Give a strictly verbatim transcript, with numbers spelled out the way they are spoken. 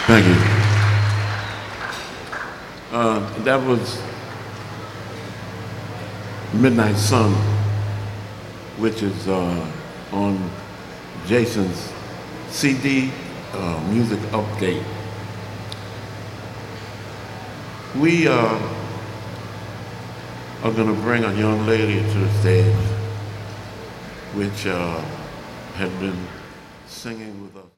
Thank you. Uh, that was Midnight Sun, which is uh, on Jason's C D, uh, Music Update. We uh, are going to bring a young lady to the stage, which uh, had been singing with us.